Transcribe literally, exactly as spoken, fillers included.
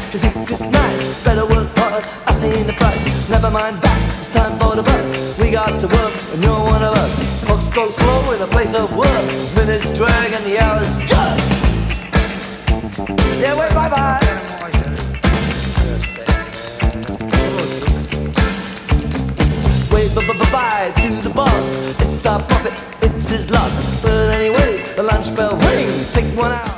he thinks it's nice. Better work hard, I seen the price. Never mind that, it's time for the bus. We got to work and you're one of us. Clocks go slow in a place of work. Minutes drag and the hours judge. Yeah, wait, bye bye. Wave bye-bye to the boss. It's our profit, it's his loss. But anyway, the lunch bell ring. Take one out.